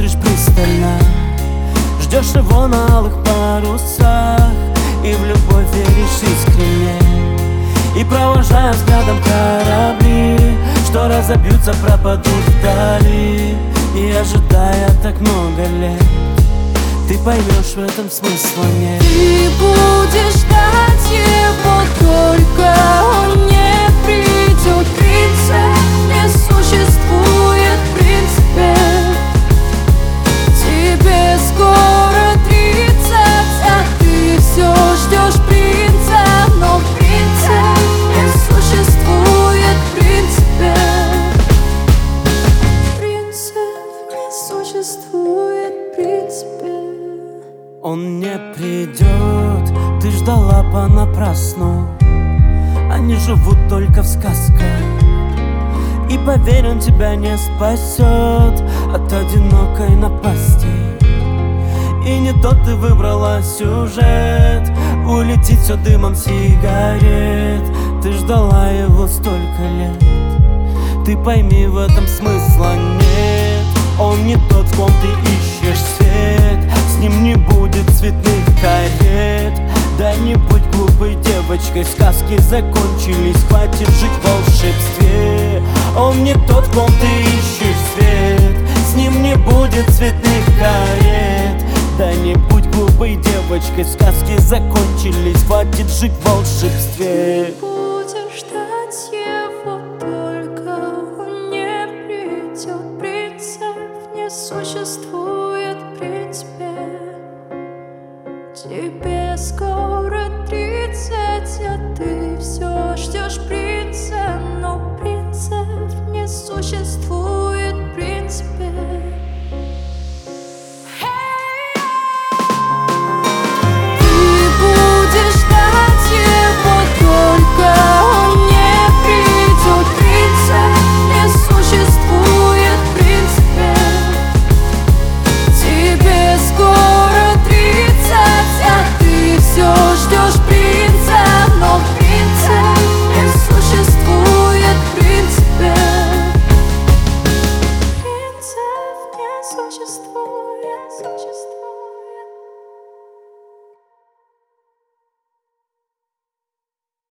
смотришь пристально, ждешь его на алых парусах, и в любовь веришь искренне, и провожая взглядом корабли, что разобьются, пропадут вдали. И ожидая так много лет, ты поймешь, в этом смысла нет. Ты будешь ждать его, только он не придет. Принцип не существует, в принципе. Тебе скоро 30, а ты все ждешь принца. Но принцип не существует, в принципе. Принцип не существует, в принципе. Он не придет, ты ждала понапрасну. Они живут только в сказках, и поверь, он тебя не спасет от одинокой напасти. И не тот ты выбрала сюжет, улетит все дымом сигарет. Ты ждала его столько лет, ты пойми, в этом смысла нет. Он не тот, в ком ты ищешь свет, с ним не будет цветных карет. Да не будь глупой девочкой, сказки закончились, хватит жить в волшебстве. Он не тот, в ком ты ищешь свет, с ним не будет цветных карет. Да не будь глупой девочкой, сказки закончились, хватит жить в волшебстве. Будешь ждать его, только он не придет. Принцип не существует, в принципе. Тебе скоро 30, а ты все ждешь принца. Но принцип не существует, в принципе. Ты будешь ждать его, только он не придет. Принцип не существует, в принципе. Тебе скоро 30, а ты все ждешь принца. Но принцип не существует, в принципе. Принцип не существует.